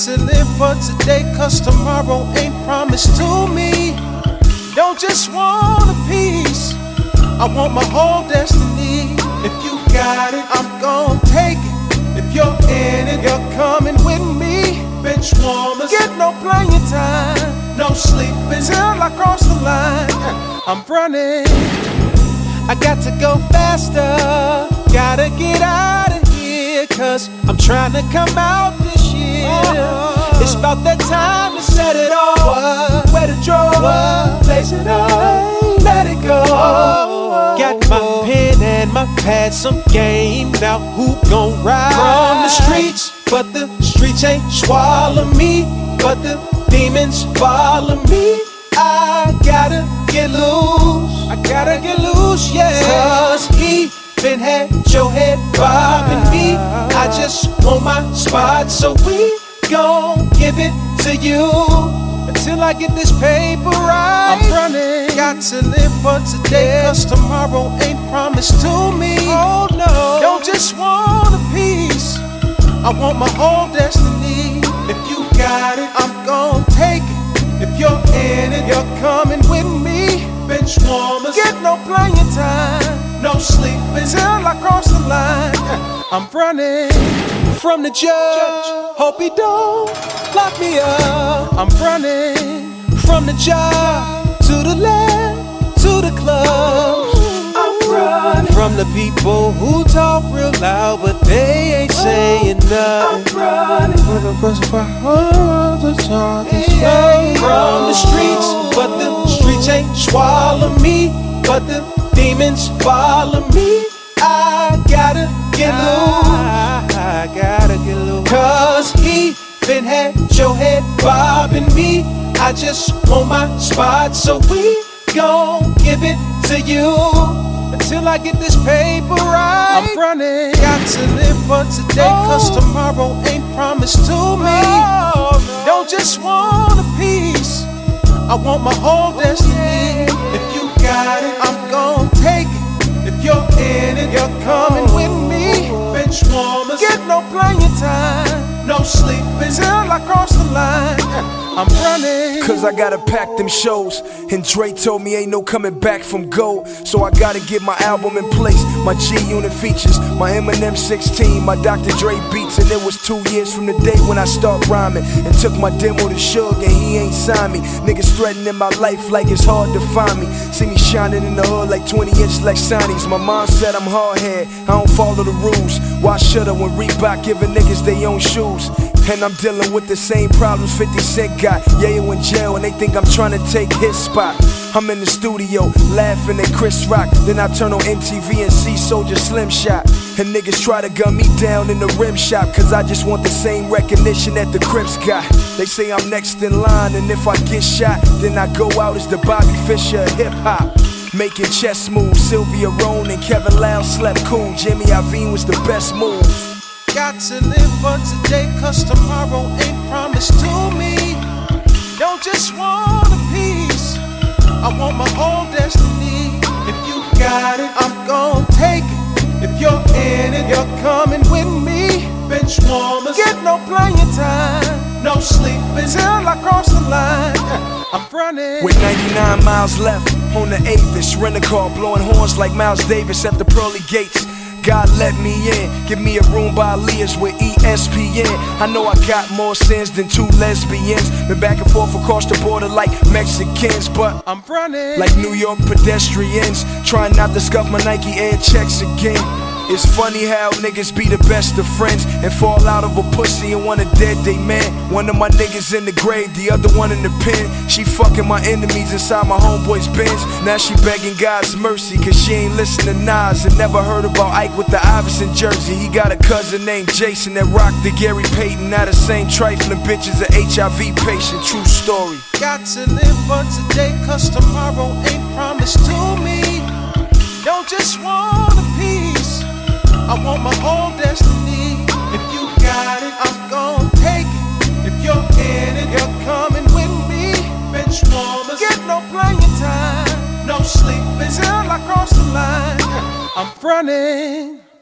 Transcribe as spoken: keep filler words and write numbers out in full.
to live for today, cause tomorrow ain't promised to me. Don't just want a piece, I want my whole destiny. If you got it, I'm gon' take it. If you're in it, you're coming with me. Bench warmers, get no playing time, no sleeping till I cross the line. I'm running, I got to go faster, gotta get out of here, cause I'm trying to come out this year. Oh, it's about that time to set it off. Where to draw, place it up, let it go. Oh, got my pen and my pad, some game. Now who gon' ride from the streets? But the streets ain't swallow me, but the demons follow me. I gotta get loose, I gotta get loose, yeah. Cause he been had your head bobbing me. I just want my spot, so we gon' give it to you until I get this paper right. I'm running, got to live for today, cause tomorrow ain't promised to me. Oh no, don't just want a piece, I want my whole destiny. If you got it, I'm gon' take it. If you're in it, you're coming with me. Bench warmers, get no playing time, no sleeping till I cross the line. I'm running from the judge, hope he don't lock me up. I'm running from the job, to the lab, to the clubs. I'm running from the people who talk real loud, but they ain't saying nothing. I'm running from the from the streets, but the streets ain't swallow me, but the demons follow me. I gotta get loose, I gotta get loose, cause he been had your head bobbing me. I just want my spot, so we gon' give it to you until I get this paper right. I'm running, got to live for today, cause tomorrow ain't promised to me. Don't just want a piece, I want my whole destiny. If you got it, I'm gon' take it. If you're in it, you're coming with me. Bench warmers, get no playing time, no sleeping till I cross the line. I'm running, cause I gotta pack them shows, and Dre told me ain't no coming back from gold. So I gotta get my album in place. My G-Unit features, my Eminem sixteen, my Doctor Dre beats. And it was two years from the day when I start rhyming, and took my demo to Suge and he ain't signed me. Niggas threatening my life like it's hard to find me. See me shining in the hood like twenty inch like Sonny's. My mom said I'm hard-head, I don't follow the rules. Why should I when Reebok giving niggas they own shoes? And I'm dealing with the same problems fifty Cent got. Yeah, you in jail and they think I'm trying to take his spot. I'm in the studio, laughing at Chris Rock. Then I turn on M T V and see Soulja Slim Shot. And niggas try to gun me down in the rim shop, cause I just want the same recognition that the Crips got. They say I'm next in line, and if I get shot, then I go out as the Bobby Fischer of hip-hop. Making chess moves, Sylvia Rone and Kevin Loud slept cool. Jimmy Iovine was the best move. Got to live for today, cause tomorrow ain't promised to me. Don't just want a piece, I want my whole destiny. If you got it, I'm gon' take it. If you're in it, you're coming with me. Bench warmers, get no playing time, no sleeping till I cross the line. I'm running with ninety-nine miles left on the Avis, rent a car, blowing horns like Miles Davis at the pearly gates. God let me in, give me a room by Leah's with E S P N. I know I got more sins than two lesbians. Been back and forth across the border like Mexicans, but I'm running like New York pedestrians, trying not to scuff my Nike Air checks again. It's funny how niggas be the best of friends and fall out of a pussy and want a dead day man. One of my niggas in the grave, the other one in the pen. She fucking my enemies inside my homeboy's Benz. Now she begging God's mercy cause she ain't listen to Nas and never heard about Ike with the Iverson jersey. He got a cousin named Jason that rocked the Gary Payton. Now the same trifling bitch is a H I V patient, true story. Got to live for today cause tomorrow ain't promised to me. Don't just want a piece, I want my whole destiny. If you got it, I'm gon' take it. If you're in it, you're coming with me. Bench warmers, get no playing time, no sleeping till I cross the line. I'm running.